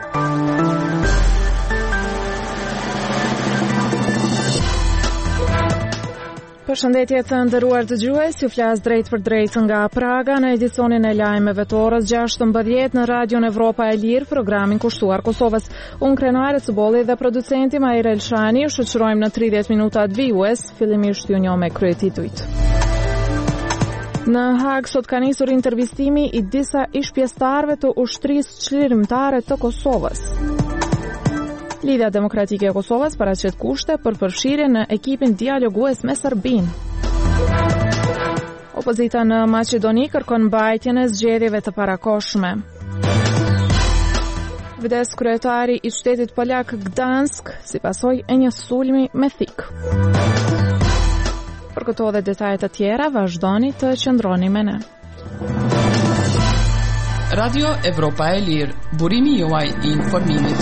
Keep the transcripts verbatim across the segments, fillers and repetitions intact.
Përshëndetje të nderuar dëgjues, ju flas drejt për drejt nga Praga në edicionin e lajmeve të orës gjashtëmbëdhjetë në Radion Evropa e Lirë, programin kushtuar Kosovës. Unë Krenare Cuboli dhe producenti Maira Elshani ju shoqërojmë në tridhjetë minuta të vijues, fillimisht ju njoh me kryetitujt. Në Hag sot ka nisur intervistimi i disa ish-pjesëtarëve të ushtrisë çlirimtare të Kosovës. Lidhja Demokratike e Kosovës paraqet kushte për përfshirje në ekipin dialogues me Serbinë. Opozita në Maqedoni kërkon mbajtjen e zgjedhjeve të parakohshme. Vdes kryetari i shtetit polak Gdansk si pasojë e një sulmi me thik. Për këto dhe detajet të tjera, vazhdoni të qëndroni me ne. Radio Evropa e Lirë, burimi juaj i informimit.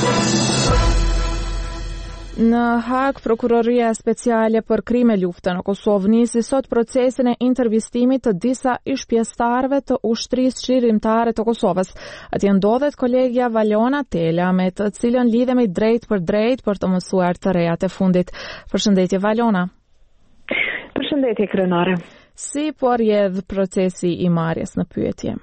Në Hag, Prokuroria Speciale për Krime Lufte në Kosovë nisi sot procesin e intervistimit të disa ish-pjesëtarëve të ushtrisë çlirimtare të Kosovës. Atje ndodhet kolegja Valona Tela, me të cilën lidhemi drejt për drejt për të mësuar të rejat e fundit. Përshëndetje Valona. Përshëndetje Krenare. Si po rrjedh procesi i marrjes në pyetje?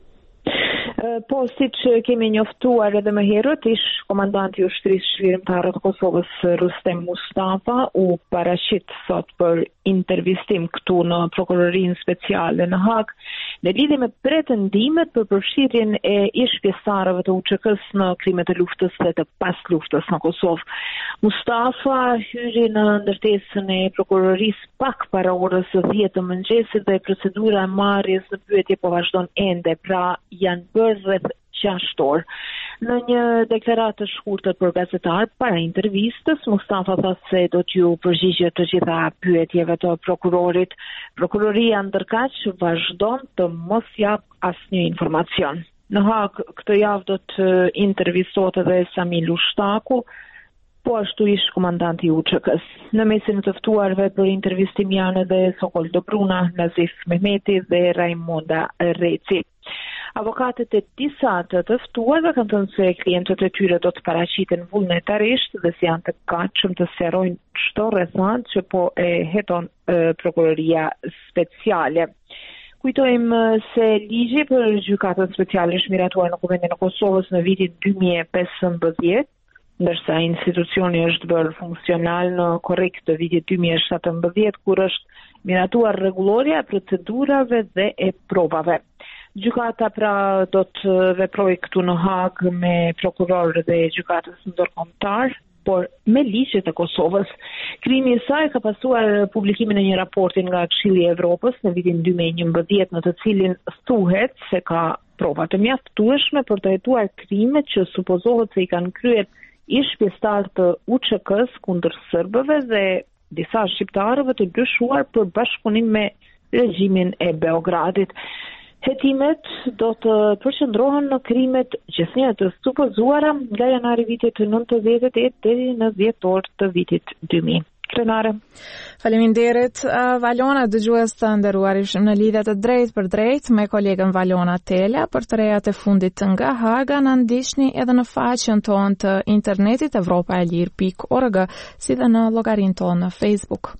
Po, si që kemi njoftuar edhe më herët, ish komandanti i ushtrisë çlirimtare të Kosovës Rustem Mustafa u paraqit sot për intervistim këtu në Prokurorinë Speciale në Hag, në lidhje me pretendimet për përfshirjen e ish-pjesëtarëve të U Q K-s në krimet e luftës dhe të pas luftës në Kosovë. Mustafa hyri në ndërtesën e prokurorisë pak para orës së dhjetë të mëngjesit dhe procedura e marrjes në pyetje po vazhdon ende, pra janë bërë rreth gjashtë orë. Në një deklaratë të shkurtër për gazetar para intervistës, Mustafa tha se do t'ju përgjigjet të gjitha pyetjeve të prokurorit. Prokuroria ndërkaq vazhdon të mos jap asnjë informacion. Në Hag këtë javë do të intervistohet edhe Samil Ushtaku, po ashtu ish komandanti i U Q K-s. Në mesin e të ftuarve për intervistim janë edhe Sokol Dobruna, Nazif Mehmeti dhe Raimonda Reci. Avokatët e disa të të ftuarve kanë thënë se klientët e tyre do të paraqiten vullnetarisht dhe si janë të gatshëm të sqarojnë çdo rrethant që po e heton e, Prokuroria Speciale. Kujtojmë se ligji për gjykatën speciale është miratuar në Kuvendin e Kosovës në vitin dy mijë e pesëmbëdhjetë, ndërsa institucioni është bërë funksional në korrekt të vitit dy mijë e shtatëmbëdhjetë, kur është miratuar rregulloria e procedurave dhe e provave. Gjykata pra do të veprojë këtu në Hag me prokurorë dhe gjykatës ndërkombëtar, por me ligjet e Kosovës. Krimi i saj ka pasuar publikimin e një raporti nga Këshilli i Evropës në vitin dy mijë e njëmbëdhjetë, në të cilin thuhet se ka prova të mjaftueshme për të hetuar krimet që supozohet se i kanë kryer ish-pjesëtarë të U Q K-s kundër serbëve dhe disa shqiptarëve të dyshuar për bashkëpunim me regjimin e Beogradit. Hetimet do të përqendrohen në krimet gjithnjë të supozuara nga janari vitit nëntëdhjetë e tetë deri në dhjetor të vitit dy mijë. Krenare. Faleminderit, Valona, dëgjues të nderuar, ishim në lidhje të drejtë për drejtë me kolegën Valona Tela për të rejat e fundit nga Haga. Na ndiqni edhe në faqen tonë të internetit evropa e lirë pikë org, si dhe në llogarinë tonë në Facebook.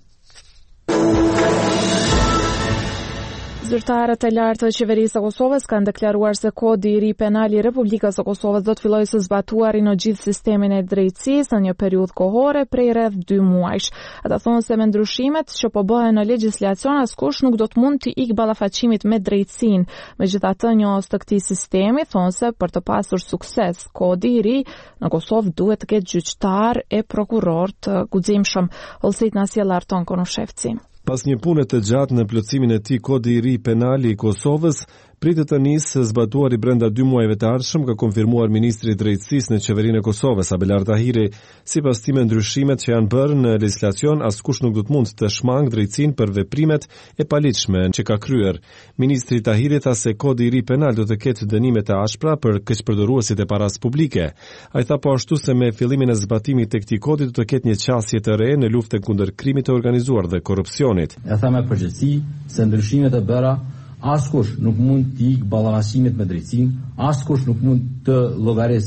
Zyrtarët e lartë të qeverisë së Kosovës kanë deklaruar se kodi i ri penal i Republikës së Kosovës do të fillojë së zbatuari në gjithë sistemin e drejtësisë në një periudhë kohore prej rreth dy muajsh. Ata thonë se me ndryshimet që po bëhen në legjislacion, askush nuk do të mund të ikë ballafaqimit me drejtësinë. Megjithatë, njohës të këtij sistemi thonë se për të pasur sukses, kodi i ri në Kosovë duhet të ketë gjyqtar e prokuror të guximshëm. Holsit na sjell Arton Konushevci. Pas një pune të gjatë në plotësimin e tij, kodi i ri penali i Kosovës pritet të nisë zbatuari brenda dy muajve të ardhshëm, ka konfirmuar ministri i drejtësisë në qeverinë e Kosovës, Abelar Tahiri. Sipas tij, me ndryshimet që janë bërë në legjislacion, askush nuk do të mund të shmang drejtësinë për veprimet e paligjshme që ka kryer. Ministri Tahiri tha se kodi i ri penal do të ketë dënime të ashpra për keqpërdoruesit e paras publike. Ai tha po ashtu se me fillimin e zbatimit të këtij kodi do të ketë një qasje të re në luftën kundër krimit të organizuar dhe korrupsionit. E tha me përgjithësi se ndryshimet e bëra askush nuk mund të ikë ballafaqimit me drejtësinë, askush nuk mund të llogarisë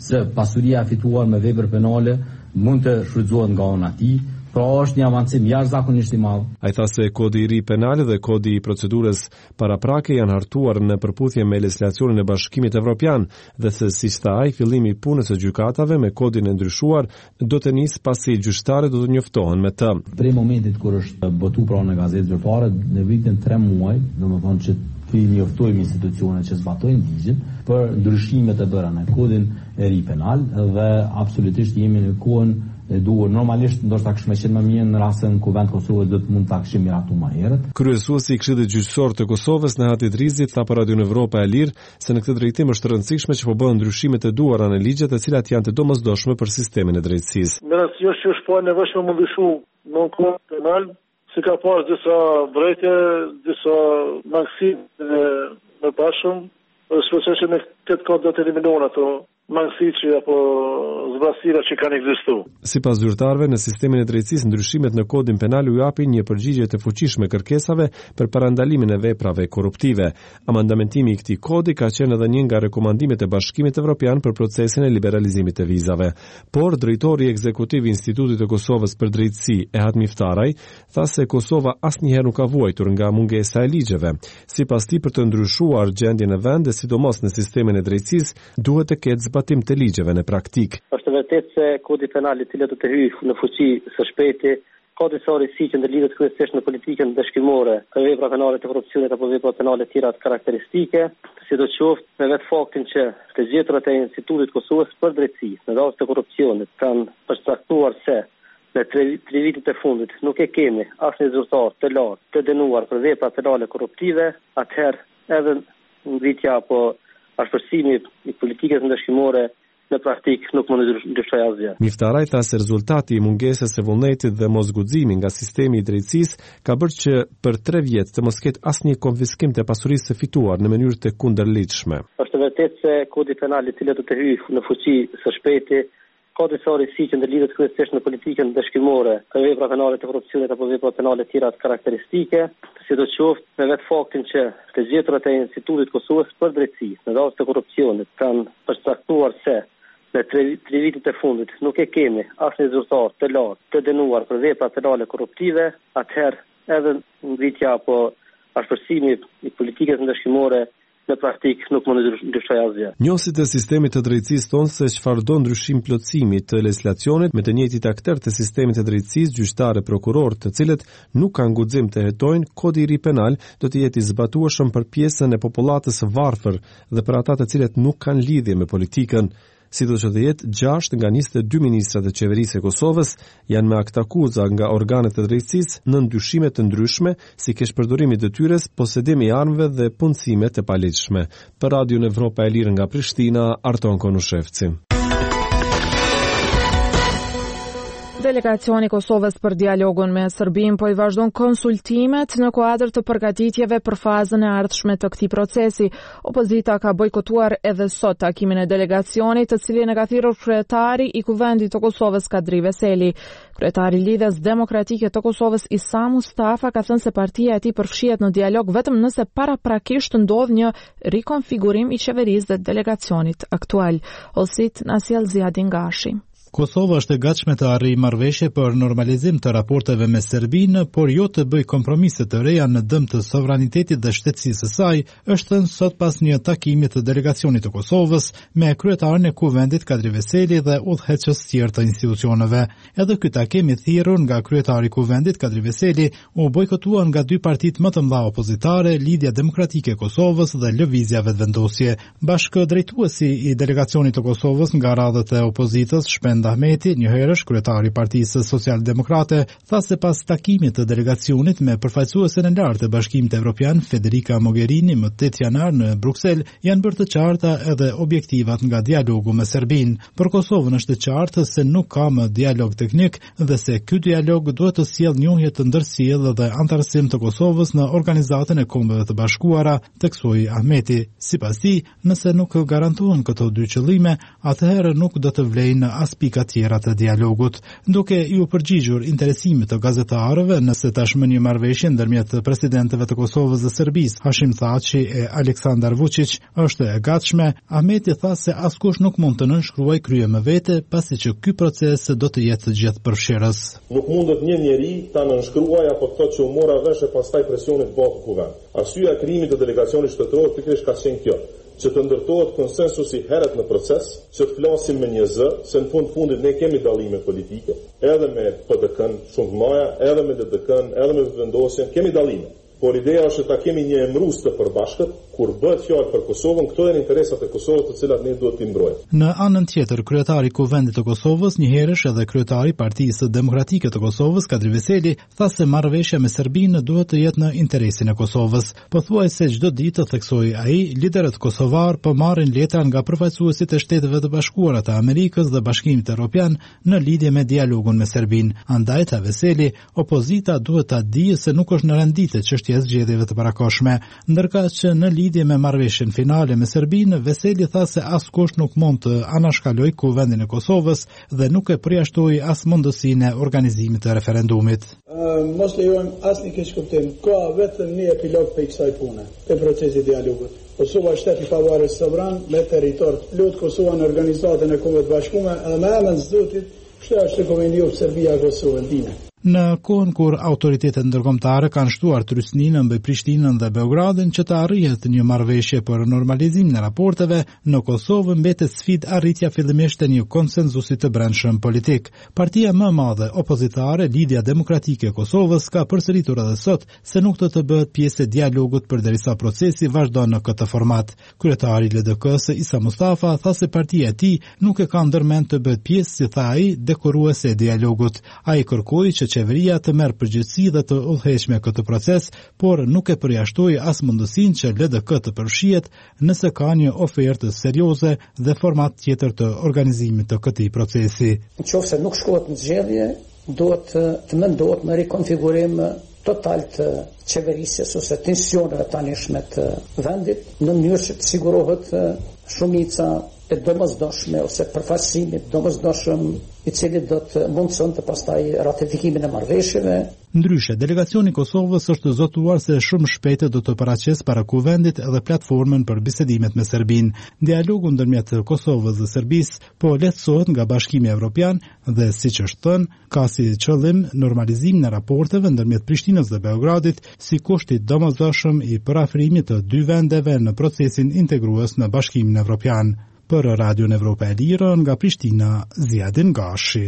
se pasuria e fituar me vepër penale mund të shfrytëzohet nga ana e tij. Pra është një avancim jashtëzakonisht i madh. Ai tha se kodi i ri penal dhe kodi i procedurës paraprake janë hartuar në përputhje me legislacionin e Bashkimit Evropian dhe se si tha ai, fillimi i punës së gjykatave me kodin e ndryshuar do të nisë pasi gjyqtarët do të njoftohen me të. Prej momentit kur është botu pra në gazetë zyrtare në vitin tre muaj, domethënë që të njoftojmë institucionet që zbatojnë ligjin për ndryshimet e bëra në kodin e ri penal dhe absolutisht jemi në kohën e duhur. Normalisht ndoshta kishme qenë më mirë në rastin ku vendi Kosovës do të mund ta kishim miratuar më herët. Kryesuesi i Këshillit Gjyqësor të Kosovës Nehat Idrizi tha për Radio Evropa e Lirë se në këtë drejtim është rëndësishme që po bëhen ndryshimet e duara në ligjet të cilat janë të domosdoshme për sistemin e drejtësisë. Në rast që është po nevojshme më ndryshu në kod penal, si ka pas disa brejtje, disa mangësi në pashëm, shpresoj që në këtë kod do të eliminohen ato mangësi që apo zbrazësira që kanë ekzistuar. Sipas zyrtarëve, në sistemin e drejtësisë ndryshimet në kodin penal u japin një përgjigje të fuqishme kërkesave për parandalimin e veprave korruptive. Amandamentimi i këtij kodi ka qenë edhe një nga rekomandimet e Bashkimit Evropian për procesin e liberalizimit të vizave. Por drejtori ekzekutiv i Institutit të Kosovës për Drejtësi, Ehat Miftaraj, tha se Kosova asnjëherë nuk ka vuajtur nga mungesa e ligjeve. Sipas tij, për të ndryshuar gjendjen e vendit, sidomos në sistemin e drejtësisë, duhet të ketë zbatim të ligjeve në praktik. Është vërtet se kodi penal i cili do të hyjë në fuqi së shpejti ka disa risi që ndërlidhet kryesisht në politikën dëshkimore, të vepra penale të korrupsionit apo vepra penale të tjera karakteristike, sidoqoftë me vetë faktin që të gjetërat e Institutit Kosovës për Drejtësi në rast të korrupsionit kanë përcaktuar se në tre vitet e fundit nuk e kemi asnjë zyrtar të lartë të dënuar për vepra penale korruptive, atëherë edhe ngritja apo ashpërsimi i politikës ndëshkimore në praktik nuk mund të ndryshojë asgjë. Miftaraj tha se rezultati i mungesës së vullnetit dhe mosguximit nga sistemi i drejtësisë ka bërë që për tre vjet të mos ketë asnjë konfiskim të pasurisë së fituar në mënyrë të kundërligjshme. Është vërtet se kodi penal i cili do të hyjë në fuqi së shpejti ka disa risi që ndërlidhet kryesisht në politikën dëshkimore, të vepra penale të korrupsionit apo vepra penale të tjera karakteristike, sidoqoftë me vetë faktin që të gjetërat e Institutit Kosovës për Drejtësi në rast të korrupsionit kanë përcaktuar se në tre vitet e fundit nuk e kemi asnjë zyrtar të lartë të dënuar për vepra penale korruptive, atëherë edhe ngritja apo ashpërsimi i politikës ndëshkimore në praktik nuk mund të ndryshojë asgjë. Njohësit e sistemit të drejtësisë tonë se çfarë do ndryshim plotësimi të legislacionit me të njëjtit aktorë të sistemit të drejtësisë, gjyqtarë, prokurorë, të cilët nuk kanë guxim të hetojnë, kodi i ri penal do të jetë i zbatueshëm për pjesën e popullatës së varfër dhe për ata të cilët nuk kanë lidhje me politikën. Sidoqë të jetë gjashtë nga njëzet e dy ministrat e qeverisë e Kosovës janë me akt akuza nga organet e drejtësisë në ndryshime të ndryshme, si keq përdorimi i detyres, posedimi i armëve dhe punësime të paligjshme. Për Radio Evropa e Lirë nga Prishtina, Arton Konushevci. Delegacioni i Kosovës për dialogun me Serbinë po i vazhdon konsultimet në kuadër të përgatitjeve për fazën e ardhshme të këtij procesi. Opozita ka bojkotuar edhe sot takimin e delegacionit, të cilin e ka thirrur kryetari i Kuvendit të Kosovës Kadri Veseli. Kryetari i Lidhjes Demokratike të Kosovës Isa Mustafa ka thënë se partia e tij përfshihet në dialog vetëm nëse paraprakisht ndodh një rikonfigurim i qeverisë dhe delegacionit aktual. Osit na sjell Ziadin Gashi. Kosova është e gatshme të arrijë marrëveshje për normalizim të raporteve me Serbinë, por jo të bëjë kompromise të reja në dëm të sovranitetit dhe shtetësisë së saj, është thënë sot pas një takimi të delegacionit të Kosovës me kryetarin e Kuvendit Kadri Veseli dhe udhëheqës tjerë të institucioneve. Edhe ky takim i thirrur nga kryetari i Kuvendit Kadri Veseli u bojkotua nga dy partitë më të mëdha opozitare, Lidhja Demokratike e Kosovës dhe Lëvizja Vetëvendosje. Bashkëdrejtuesi i delegacionit të Kosovës nga radhët e opozitës, Shpend Ahmeti, njëherësh kryetari i Partisë Social-Demokrate, tha se pas takimit të delegacionit me përfaqësuesen e lartë të Bashkimit Evropian, Federica Mogherini, më tetë janar në Bruksel, janë bërë të qarta edhe objektivat nga dialogu me Serbinë. Për Kosovën është të qartë se nuk ka më dialog teknik dhe se ky dialog duhet të sjellë njohje të ndërsjellë dhe antarësim të Kosovës në Organizatën e Kombeve të Bashkuara, theksoi Ahmeti. Sipas tij, nëse nuk garantohen këto dy qëllime, atëherë nuk do të vlejnë as pikë pika tjera të dialogut, duke ju përgjigjur interesimit të gazetarëve nëse tashmë një marrëveshje ndërmjet presidentëve të Kosovës dhe Serbisë, Hashim Thaçi e Aleksandar Vučić, është e gatshme. Ahmeti tha se askush nuk mund të nënshkruaj krye me vete, pasi që ky proces do të jetë të gjithë përfshirës. Nuk mundet një njeri ta nënshkruaj apo të thotë që u mora vesh e pastaj presionit bëhet kuvend. Arsyeja e krijimit të delegacionit shtetëror pikërisht ka qenë kjo, që të ndërtohet konsensusi herët në proces, që të flasim me një zë, se në fund fundit ne kemi dallime politike, edhe me P D K-n shumë të mëdha, edhe me D D K-n, edhe me vendosjen, kemi dallime. Por ideja është ta kemi një emrus të përbashkët, kur bëhet fjalë për Kosovën, këto janë interesat e Kosovës të cilat ne duhet t'i mbrojmë. Në anën tjetër, kryetari i Kuvendit të Kosovës, njëherësh edhe kryetari i Partisë Demokratike të Kosovës, Kadri Veseli, tha se marrëveshja me Serbinë duhet të jetë në interesin e Kosovës. Pothuajse çdo ditë, theksoi ai, liderët kosovar po marrin letra nga përfaqësuesit e Shteteve të Bashkuara të Amerikës dhe Bashkimit Evropian në lidhje me dialogun me Serbinë. Andaj tha Veseli, opozita duhet ta dijë se nuk është në rendite çështja zgjedhjeve të parakoshme, ndërka që në lidhje me marrëveshjen finale me Serbinë, Veseli tha se askush nuk mund të anashkaloj Kuvendin e Kosovës dhe nuk e përjashtoi as mundësinë e organizimit të referendumit. Uh, mos lejojmë asnjë keq kuptim. Ka vetëm një epilog për kësaj pune, për procesin e dialogut. Kosova është shtet i pavarur sovran me territor të plot, Kosova në organizatën e Kombeve të Bashkuara, edhe me emrin e Zotit, kjo është rekomendiu Serbia Kosovën dinë. Në kohën kur autoritetet ndërkombëtare kanë shtuar trysninë mbi Prishtinën dhe Beogradin që të arrihet një marrëveshje për normalizimin e raporteve, në Kosovë mbetet sfidë arritja fillimisht të një konsenzusi të brendshëm politik. Partia më e madhe opozitare, Lidhja Demokratike e Kosovës, ka përsëritur edhe sot se nuk do të bëhet pjesë e dialogut përderisa procesi vazhdon në këtë format. Kryetari i L D K-s, Isa Mustafa, tha se partia e tij nuk e ka ndërmend të bëhet pjesë, si tha ai, dekoruese e dialogut. Ai kërkoi që qeveria të merr përgjegjësi dhe të udhëheqë këtë proces, por nuk e përjashtoi as mundësinë që L D K të përfshihet nëse ka një ofertë serioze dhe format tjetër të organizimit të këtij procesi. Nëse nuk shkohet në zgjedhje, duhet të mendohet në rikonfigurim total të qeverisjes ose tensioneve tanishme të vendit, në mënyrë që të sigurohet shumica e domosdoshme ose përfaqësimi domosdoshëm i cili do të mundëson të pastaj ratifikimin e marrëveshjeve. Ndryshe, delegacioni i Kosovës është zotuar se shumë shpejt do të paraqes para Kuvendit edhe platformën për bisedimet me Serbinë. Dialogu ndërmjet Kosovës dhe Serbisë po lehtësohet nga Bashkimi Evropian dhe, siç është thënë, ka si qëllim normalizimin e raporteve ndërmjet Prishtinës dhe Beogradit si kusht i domosdoshëm i përafrimit të dy vendeve në procesin integrues në Bashkimin Evropian. Për Radion Evropa e Lirë, nga Prishtina, Ziadin Gashi.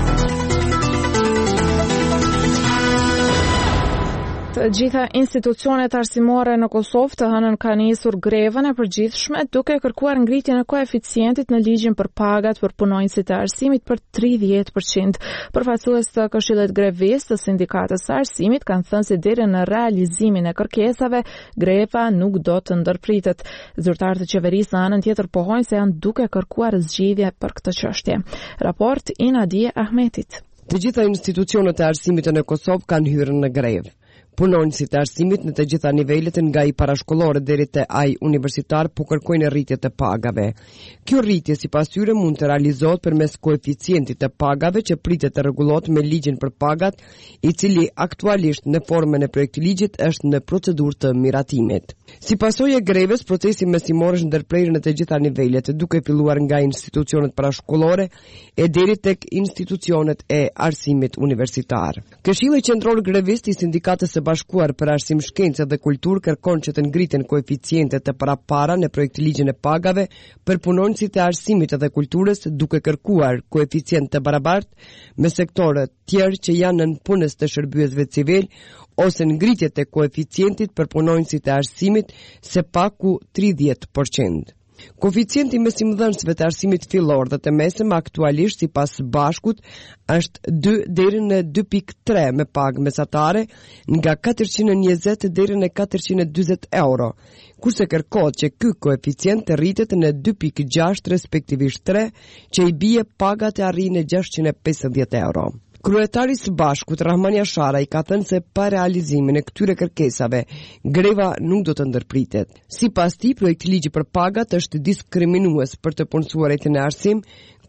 Të gjitha institucionet arsimore në Kosovë të hënën kanë nisur grevën e përgjithshme duke kërkuar ngritjen e koeficientit në ligjin për pagat për punonjësit e arsimit për tridhjetë përqind. Përfaqësues të Këshillit Grevistë të Sindikatës së Arsimit kanë thënë se deri në realizimin e kërkesave, greva nuk do të ndërpritet. Zyrtarët e qeverisë në anën tjetër pohojnë se janë duke kërkuar zgjidhje për këtë çështje. Raport i Nadie Ahmetit. Të gjitha institucionet e arsimit në Kosovë kanë hyrë në grevë. Punonjësit e arsimit në të gjitha nivelet nga i parashkollore deri te ai universitar po kërkojnë rritje të pagave. Kjo rritje sipas tyre mund të realizohet përmes koeficientit të pagave që pritet të rregullohet me ligjin për pagat, i cili aktualisht në formën e projektiligjit është në procedurë të miratimit. Si pasojë e grevës, procesi mësimor është ndërprerë në të gjitha nivelet, duke filluar nga institucionet parashkollore e deri tek institucionet e arsimit universitar. Këshilli Qendror Grevist i Sindikatës së Bashkuar për Arsim, Shkencë dhe Kulturë kërkon që të ngriten koeficientet të parapara në projektiligjin e pagave për punonjësit e arsimit dhe kulturës, duke kërkuar koeficient të barabartë me sektorët tjerë që janë në punës të shërbyesve civil ose ngritje të koeficientit për punonjësit e arsimit se paku tridhjetë përqind. Koeficienti mësimdhënësve të arsimit fillor dhe të mesëm aktualisht sipas Bashkut është dy deri në dy pikë tre me pagë mesatare nga katërqind e njëzet deri në katërqind e dyzet euro, kurse kërkohet që ky koeficient të rritet në dy pikë gjashtë respektivisht tre, që i bie paga të arrijë në gjashtëqind e pesëdhjetë euro. Kryetari i Bashkut Rahmani Ashara i ka thënë se pa realizimin e këtyre kërkesave, greva nuk do të ndërpritet. Sipas tij, projekti ligji për pagat është diskriminues për të punësuarit në arsim,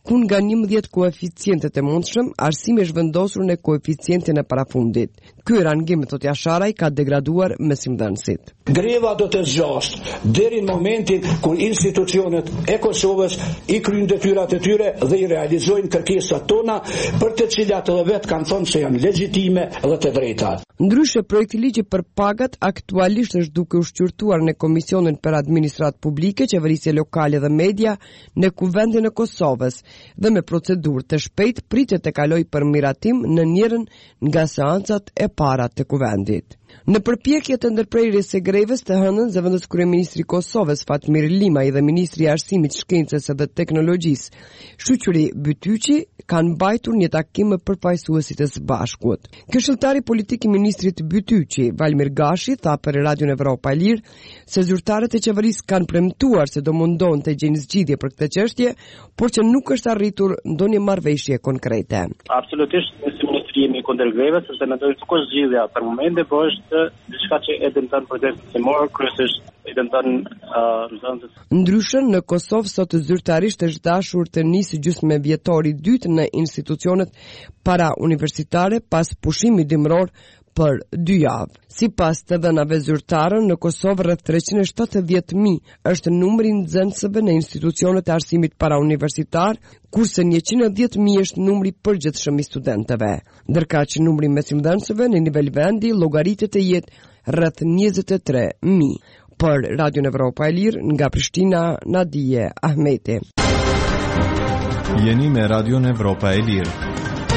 ku nga njëmbëdhjetë koeficientet e mundshëm, arsimi është vendosur në koeficientin e parafundit. Ky rangim, thot Jasharaj, ka degraduar mësimdhënësit. Greva do të zgjasë deri në momentin kur institucionet e Kosovës i kryejnë detyrat e tyre dhe i realizojnë kërkesat tona, për të cilat edhe vetë kanë thënë se janë legjitime dhe të drejta. Ndryshe, projekti ligji për pagat aktualisht është duke u shqyrtuar në Komisionin për Administratë Publike, Qeverisje Lokale dhe Media në Kuvendin e Kosovës dhe me procedurë të shpejtë pritet të kaloj për miratim në njërin nga seancat e para të Kuvendit. Në përpjekje të ndërprerjes së grevës të hënën, zëvendës kryeministri i Kosovës Fatmir Limaj dhe ministri i Arsimit, Shkencës dhe Teknologjisë Shuquri Bytyqi kanë mbajtur një takim me përfaqësuesit e së bashkuat. Këshilltari politik i ministrit Bytyqi, Valmir Gashi, tha për Radion Evropa e Lirë se zyrtarët e qeverisë kanë premtuar se do mundon të gjejnë zgjidhje për këtë çështje, por që nuk është arritur ndonjë marrëveshje konkrete. Absolutisht, si jemi kundër grevës, sepse mendoj se nuk është zgjidhja për momentin, por është diçka që e dëmton procesin themelor, kryesisht e dëmton nxënësit. Ndryshe, në Kosovë sot zyrtarisht është dashur të nisë gjysmë vjetori i dytë në institucionet para universitare pas pushimit dimror për dy javë. Sipas të dhënave zyrtare, në Kosovë rreth treqind e shtatëdhjetë mijë është numri i nxënësve në institucionet e arsimit parauniversitar, kurse njëqind e dhjetë mijë është numri i përgjithshëm i studentëve. Ndërkaq numri i mësimdhënësve në nivel vendi llogaritet të jetë rreth njëzet e tre mijë. Për Radion Evropa e Lirë, nga Prishtina, Nadije Ahmeti. Jeni me Radion Evropa e Lirë.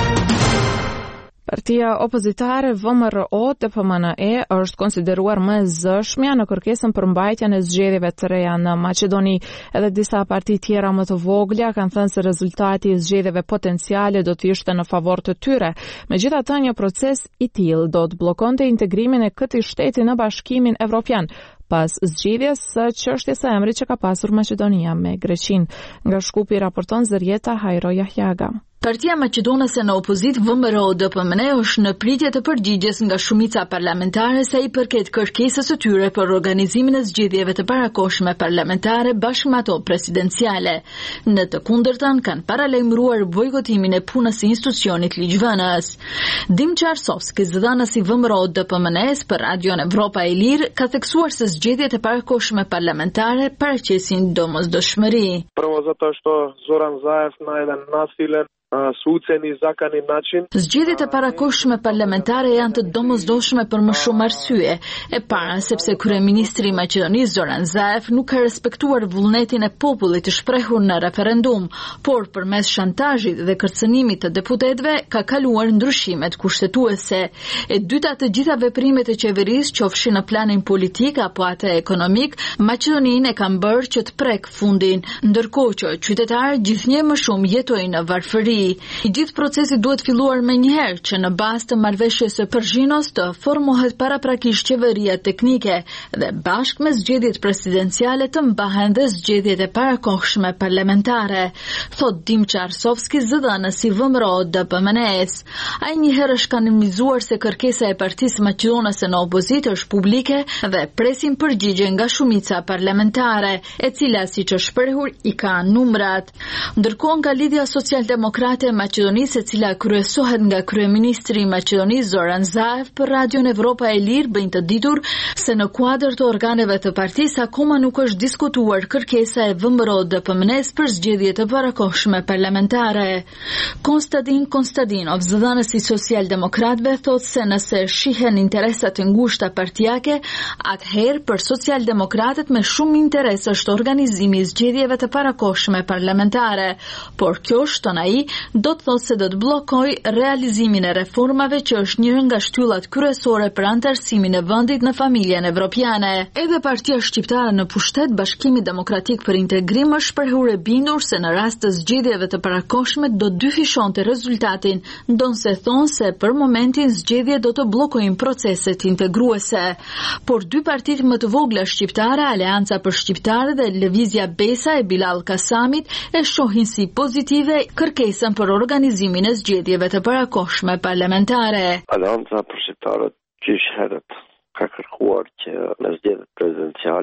Partia opozitare V M R O D P M N E është konsideruar më e zëshmja në kërkesën për mbajtjen e zgjedhjeve të reja në Maqedoni. Edhe disa parti tjera më të vogla kanë thënë se rezultati i zgjedhjeve potenciale do të ishte në favor të tyre. Megjithatë, një proces i tillë do të bllokonte integrimin e këtij shteti në Bashkimin Evropian pas zgjedhjes së çështjes së emrit që ka pasur Maqedonia me Greqinë. Nga Shkupi raporton Zërieta Hajro Jahjaga. Partia Maqedonase në opozit V M R O D P M N E është në pritje të përgjigjes nga shumica parlamentare sa i përket kërkesës së tyre për organizimin e zgjedhjeve të parakohshme parlamentare bashkë me ato presidenciale. Në të kundërtën kanë paralajmëruar bojkotimin e punës së institucionit ligjvënës. Dimçar Sovski, zëdhënësi V M R O D P M N E-s për Radion Evropa e Lirë, ka theksuar se zgjedhjet e parakohshme parlamentare paraqesin domosdoshmëri. Prvo zato što Zoran Zaev na jedan nasilen suceni zakani način. Zgjedhjet e parakohshme parlamentare janë të domosdoshme për më shumë arsye. E para, sepse kryeministri i Maqedonisë Zoran Zaev nuk ka respektuar vullnetin e popullit të shprehur në referendum, por përmes shantazhit dhe kërcënimit të deputetëve ka kaluar ndryshimet kushtetuese. E dyta, të gjitha veprimet e qeverisë, qofshin në planin politik apo atë ekonomik, Maqedoninë e kanë bërë që të prek fundin, ndërkohë që qytetarët gjithnjë më shumë jetojnë në varfëri. I gjithë procesi duhet filluar me njëherë që në bazë të marrëveshjes së Përzhinos të formohet paraprakisht qeveria teknike dhe bashkë me zgjedhjet presidenciale të mbahen dhe zgjedhjet e parakohshme parlamentare, thot Dimçar Sovski, zëdhënësi V M R O D P M N E-s. Ai njëherë është kanonizuar se kërkesa e Partisë Maqedonase në opozit është publike dhe presin përgjigje nga shumica parlamentare, e cila siç është shprehur i ka numrat. Ndërkohë nga Lidhja Social-Demokrate e Maqedonisë, e cila kryesohet nga kryeministri i Maqedonisë Zoran Zaev, për Radion Evropa e Lirë bëjnë të ditur se në kuadër të organeve të partisë akoma nuk është diskutuar kërkesa e V M R O D P M N E-s për zgjedhje të parakohshme parlamentare. Konstantin Konstantinov, zëdhënësi social-demokratëve, thotë se nëse shihen interesat e ngushta partijake, atëherë për social-demokratët me shumë interes është organizimi i zgjedhjeve të parakohshme parlamentare, por kjo shton ai do të thotë se do të bllokoj realizimin e reformave që është një nga shtyllat kryesore për antarësimin e vendit në familjen evropiane. Edhe Partia Shqiptare në pushtet, Bashkimi Demokratik për Integrim, është shprehur e bindur se në rast të zgjedhjeve të parakohshme do dyfishonte rezultatin, ndonse thonë se për momentin zgjedhjet do të bllokojnë proceset integruese. Por dy partitë më të vogla shqiptare, Aleanca për Shqiptarët dhe Lëvizja Besa e Bilal Kasamit, e shohin si pozitive kërkesën për organizimin e zgjedhjeve të parakohshme parlamentare. Aleanca për Shqiptarët gjysh herët ka kërkuar që në zgjedhjet prezidenciale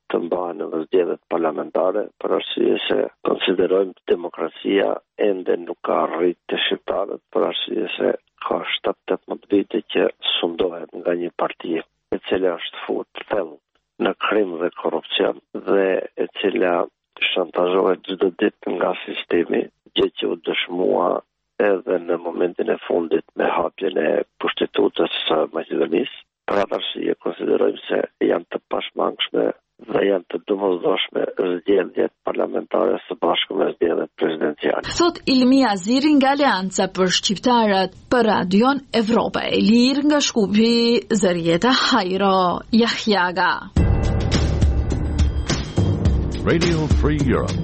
të mbahen edhe zgjedhjet parlamentare, për arsye se konsiderojmë demokracia ende nuk ka arrit të shqiptarët, për arsye se ka shtatë tetëmbëdhjetë vite që sundohet nga një parti e cila është fut thellë në krim dhe korrupsion dhe e cila shantazhohet çdo ditë nga sistemi, gjë që u dëshmua edhe në momentin e fundit me hapjen e pushtetutës së Maqedonisë. Për atë arsye konsiderojmë se janë të pashmangshme dhe janë të domosdoshme zgjedhjet parlamentare së bashku me zgjedhjet presidenciale. Thot Ilmi Aziri nga Aleanca për Shqiptarët për Radion Evropa e Lirë nga Shkupi Zërieta Hajro Jahjaga. Radio Free Europe.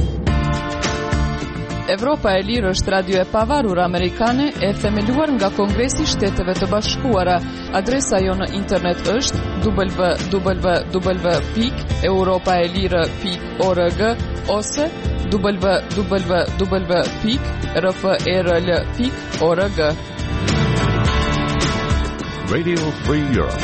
Evropa e Lirë është radio e pavarur amerikane e themeluar nga Kongresi i Shteteve të Bashkuara. Adresa jo në internet është w w w pikë europaelire pikë org ose w w w pikë r f r l pikë org. Radio Free Europe.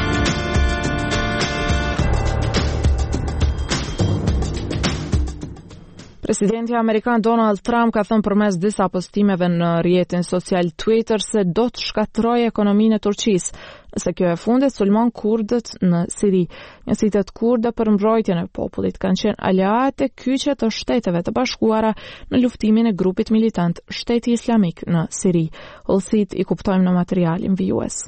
Presidenti Amerikan Donald Trump ka thënë përmes disa postimeve në rrjetin social Twitter se do të shkatërrojë ekonominë e Turqisë, nëse kjo e fundit sulmon kurdët në Siri. Njësitë kurde për mbrojtjen e popullit kanë qenë aleate kyçe të Shteteve të Bashkuara në luftimin e grupit militant Shteti Islamik në Siri. Hollësit i kuptojmë në materialin vijues.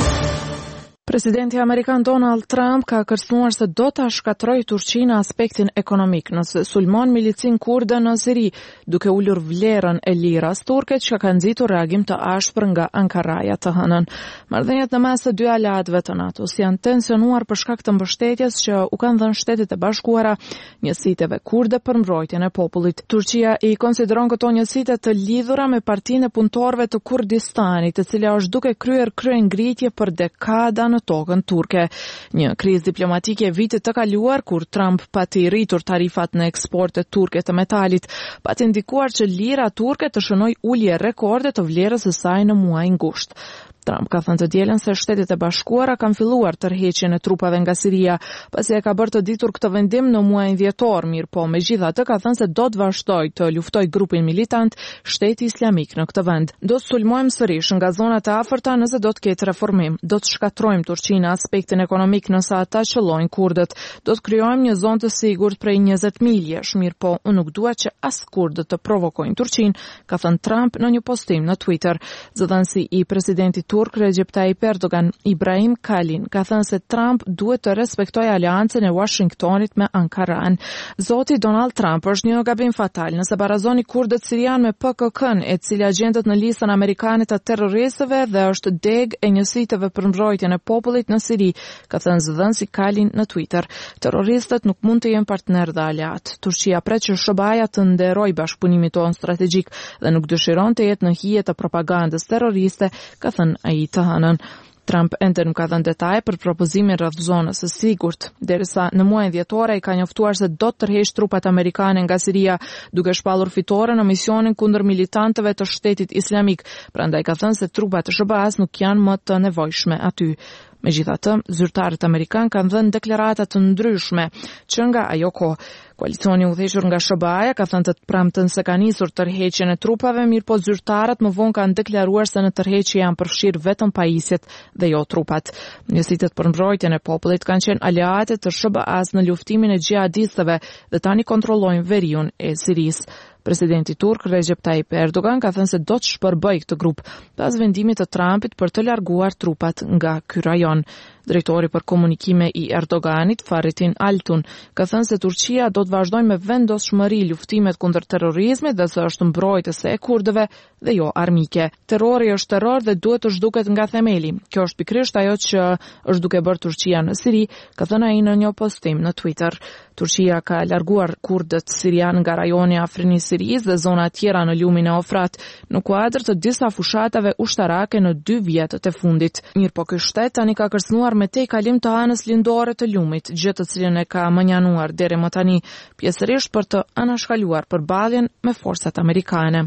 Presidenti Amerikan Donald Trump ka kërcënuar se do ta shkatërrojë Turqinë në aspektin ekonomik nëse sulmon milicin kurde në Siri, duke ulur vlerën e liras turke që ka nxitur reagim të ashpër nga Ankaraja të hënën. Marrëdhëniet në mes të dy aleatëve të NATO-s janë tensionuar për shkak të mbështetjes që u kanë dhënë Shtetet e Bashkuara njësiteve kurde për mbrojtjen e popullit. Turqia i konsideron këto njësitë të lidhura me Partinë e Punëtorëve të Kurdistanit, e cila është duke kryer kryengritje për dekada në tokën turke. Një krizë diplomatike vitit të kaluar, kur Trump pati rritur tarifat në eksportet turke të metalit, pati ndikuar që lira turke të shënoj ulje rekorde të vlerës së saj në muaj ngushtë. Trump ka thënë të dielën se Shtetet e Bashkuara kanë filluar tërheqjen e trupave nga Siria, pasi e ka bërë të ditur këtë vendim në muajin dhjetor, mirë po megjithatë ka thënë se do të vazhdojë të luftojë grupin militant Shteti Islamik në këtë vend. Do të sulmojmë sërish nga zonat e afërta nëse do të ketë reformim. Do të shkatrojmë Turqinë në aspektin ekonomik nëse ata qellojnë kurdët. Do të krijojmë një zonë të sigurt prej njëzet miljesh, mirë po unë nuk dua që as kurdët të provokojnë Turqinë, ka thënë Trump në një postim në Twitter. Zëdhënësi i presidentit turk Recep Tayyip Erdogan, Ibrahim Kalin, ka thënë se Trump duhet të respektojë aleancën e Washingtonit me Ankaran. Zoti Donald Trump është një gabim fatal nëse barazoni kurdët sirian me P K K-n, e cila gjendet në listën amerikane të terroristëve dhe është deg e njësiteve për mbrojtjen e popullit në Siri, ka thënë zëdhënësi Kalin në Twitter. Terroristët nuk mund të jenë partner dhe aleat. Turqia pret që S B A-ja të nderojë bashkëpunimin tonë strategjik dhe nuk dëshiron të jetë në hije të propagandës terroriste, ka thënë ai të hënën. Trump ende nuk ka dhënë detaje për propozimin rreth zonës së sigurt, derisa në muajin dhjetor ai ka njoftuar se do të tërheqë trupat amerikane nga Siria, duke shpallur fitore në misionin kundër militantëve të Shtetit Islamik. Prandaj ka thënë se trupat e S B A-s nuk janë më të nevojshme aty. Megjithatë, zyrtarët amerikan kanë dhënë deklarata të ndryshme që nga ajo kohë. Koalicioni udhëhequr nga S B A-ja ka thënë të premten se ka nisur tërheqjen e trupave, mirë po zyrtarët më vonë kanë deklaruar se në tërheqje janë përfshirë vetëm pajisjet dhe jo trupat. Njësitet për mbrojtjen e popullit kanë qenë aleate të S B A-s në luftimin e xhihadistëve dhe tani kontrollojnë veriun e Sirisë. Presidenti turk Recep Tayyip Erdogan ka thënë se do të shpërbëjë këtë grup pas vendimit të Trumpit për të larguar trupat nga ky rajon. Drejtori për komunikime i Erdoganit, Fahrettin Altun, ka thënë se Turqia do të vazhdojë me vendosshmëri luftimet kundër terrorizmit dhe se është mbrojtëse e kurdëve dhe jo armike. Terrori është terror dhe duhet të zhduket nga themeli. Kjo është pikërisht ajo që është duke bërë Turqia në Siri, ka thënë ai në një postim në Twitter. Turqia ka larguar kurdët sirian nga rajoni afrin i Sirisë dhe zona tjera në lumin e Ofrat, në kuadër të disa fushatave ushtarake në dy vjetët e fundit. Mirë po ky shtet tani ka kërcënuar me tej kalim të anës lindore të lumit, gjë të cilën e ka mënjanuar deri më tani, pjesërisht për të anashkaluar përballjen me forcat amerikane.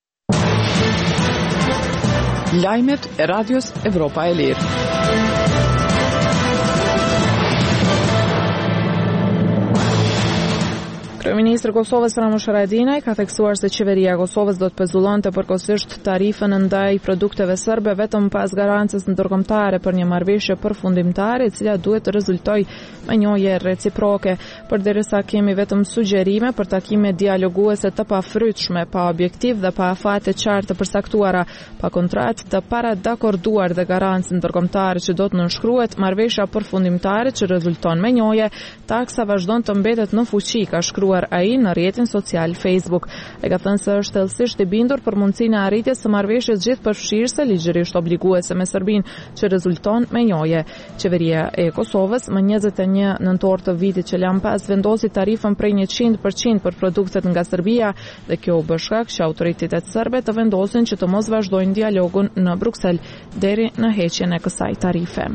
Lajmet e Radios Evropa e Lirë. Kryeministri i Kosovës Ramush Haradinaj ka theksuar se qeveria e Kosovës do të pezullonte përkohësisht tarifën ndaj produkteve serbe vetëm pas garancës ndërkombëtare për një marrëveshje përfundimtare e cila duhet të rezultojë me njohje reciproke. Përderisa kemi vetëm sugjerime për takime dialoguese të pafrytshme, pa objektiv dhe pa afate qartë të përcaktuara, pa kontratë të paradakorduar dhe garancë ndërkombëtare që do të nënshkruhet, marrëveshja përfundimtare që rezulton me njohje, taksa vazhdon të mbetet në fuqi, ka shkruar ai në rrjetin social Facebook. Ai ka thënë se është thellësisht i bindur për mundësinë e arritjes së marrëveshjes gjithëpërfshirëse ligjërisht obliguese me Serbinë që rezulton me njohje. Qeveria e Kosovës më njëzet e një nëntor të vitit që lan pas vendosi tarifën prej njëqind përqind për produktet nga Serbia dhe kjo u bë shkak që autoritetet serbe të vendosin që të mos vazhdojnë dialogun në Bruksel deri në heqjen e kësaj tarife.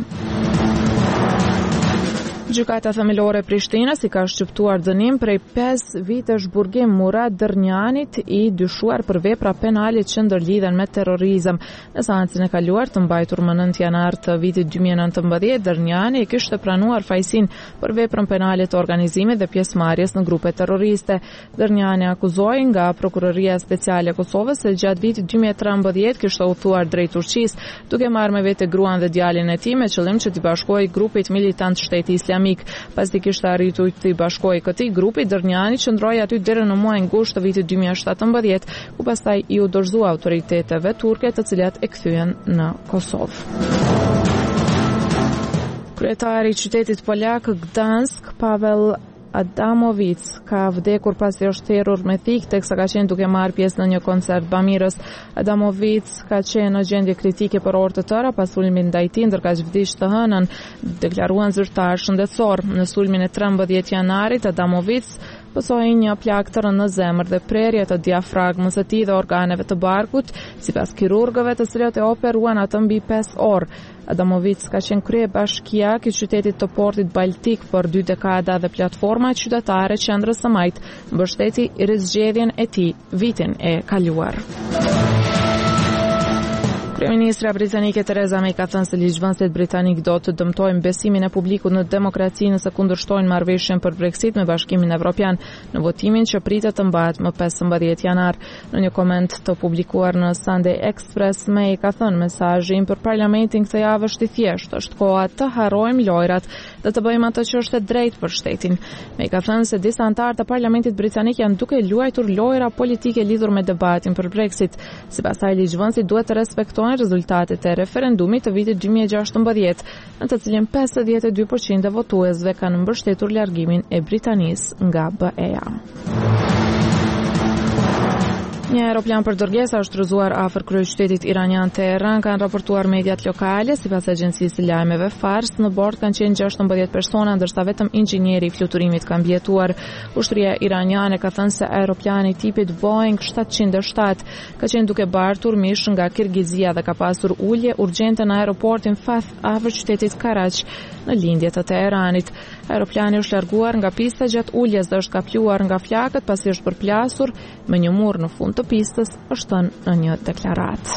Gjykata themelore e Prishtinës i ka shqiptuar dënim prej pesë vitesh burgim Murad Dërnjanit, i dyshuar për vepra penale që ndërlidhen me terrorizëm. Në seancën e kaluar të mbajtur më nëntë janar të vitit dy mijë e nëntëmbëdhjetë, Dërnjani kishte pranuar fajsin për veprën penale të organizimit dhe pjesëmarrjes në grupe terroriste. Dërnjani akuzohej nga Prokuroria Speciale e Kosovës se gjatë vitit dy mijë e trembëdhjetë kishte udhëtuar drejt Turqisë, duke marrë me vete gruan dhe djalin e tij me qëllim që t'i bashkohej grupit militant Shteti Islamik. Pasi kishte arritur të i bashkojë këtij grupi, Dërnjani qëndroi aty deri në muajin gusht të vitit dy mijë e shtatëmbëdhjetë, ku pastaj i u dorëzua autoriteteve turke, të cilat e kthyen në Kosovë. Kryetari i qytetit polak Gdansk, Pavel Adamovic, ka vdekur pasi është thirrur me thikë teksa ka qenë duke marrë pjesë në një koncert bamirës. Adamovic ka qenë në gjendje kritike për orë të tëra pas sulmit ndaj tij, ndërka që vdiq të hënën, deklaruan zyrtar shëndetësor. Në sulmin e trembëdhjetë janarit, Adamovic pësoi një plagë të rënë në zemër dhe prerje të diafragmës së tij dhe organeve të barkut, sipas kirurgëve të cilët e operuan atë mbi pesë orë. Adamovic ka qenë kryebashkiak i qytetit të portit Baltik për dy dekada dhe platforma qytetare Qendrës së Majt mbështeti rizgjedhjen e tij vitin e kaluar. Kryeministra britanike Theresa May ka thënë se ligjvënësit britanik do të dëmtojnë besimin e publikut në demokraci nëse kundërshtojnë marrëveshjen për Brexit me Bashkimin Evropian në votimin që pritet të mbahet më pesëmbëdhjetë janar. Në një koment të publikuar në Sunday Express, May ka thënë mesazhi për parlamentin këtë javë është i thjeshtë, është koha të harrojmë lojrat dhe të bëjmë atë që është e drejtë për shtetin. May ka thënë se disa anëtarë të parlamentit britanik janë duke luajtur lojra politike lidhur me debatin për Brexit. Sipas saj, ligjvënësit duhet të respektojnë rezultatet e referendumit të vitit dy mijë e gjashtëmbëdhjetë, në të cilin pesëdhjetë e dy përqind e votuesve kanë mbështetur largimin e Britanisë nga B E-ja. Një aeroplan për dërgesa është rrëzuar afër kryeqytetit iranian Teheran, kanë raportuar mediat lokale. Sipas agjencisë së lajmeve Fars, në bord kanë qenë gjashtëmbëdhjetë persona, ndërsa vetëm inxhinieri i fluturimit ka mbijetuar. Ushtria iraniane ka thënë se aeroplani tipit Boeing shtatëqind e shtatë ka qenë duke bartur mish nga Kirgizia dhe ka pasur ulje urgjente në aeroportin Fath afër qytetit Karaj në lindje të Teheranit. Aeroplani është larguar nga pista gjatë uljes dhe është kapluar nga flakët pasi është përplasur me një mur në fund të pistës, është thënë në një deklaratë.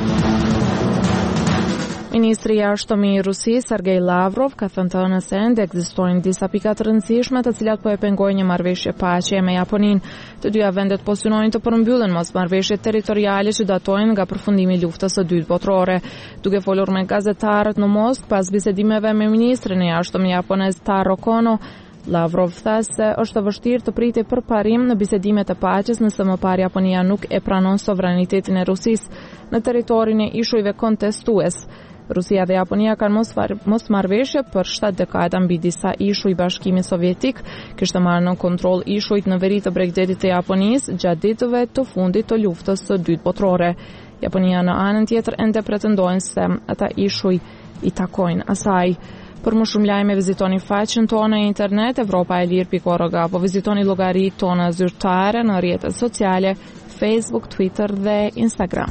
Ministri i jashtëm i Rusisë, Sergej Lavrov, ka thënë të hënën se ende ekzistojnë disa pika të rëndësishme të cilat po e pengojnë një marrëveshje paqe me Japoninë. Të dyja vendet po synojnë të përmbyllen mosmarrëveshjet territoriale që datojnë nga përfundimi i luftës së dytë botërore. Duke folur me gazetarët në Moskë pas bisedimeve me ministrin e jashtëm japonez Taro Kono, Lavrov tha se është vështirë të pritej përparim në bisedimet e paqes nëse më parë Japonia nuk e pranon sovranitetin e Rusisë në territorin e ishujve kontestues. Rusia dhe Japonia kanë mos marrëveshje për shtatë dekada mbi disa ishuj. Bashkimi Sovjetik kishte marrë në kontroll ishujt në veri të Bregdetit të Japonisë gjatë ditëve të fundit të luftës së dytë botërore. Japonia në anën tjetër ende pretendojnë se ata ishuj i takojnë asaj. Për më shumë lajme vizitoni faqen tonë e internet evropa e lir pikë org apo vizitoni llogaritë tona zyrtare në rrjetet sociale Facebook, Twitter dhe Instagram.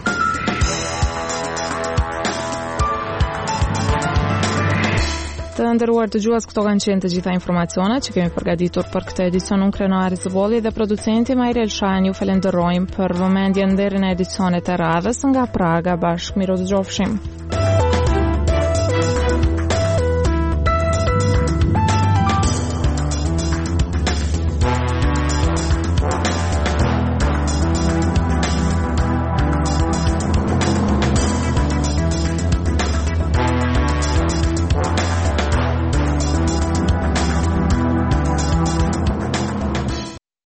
Të nderuar dëgjues, këto kanë qenë të gjitha informacionet që kemi përgatitur për këtë edicion. Unë Krenari Zuboli dhe producenti Majrel Shan ju falenderojmë për vëmendjen deri në edicionet e radhës nga Praga. Bashkë miru të gjofshim.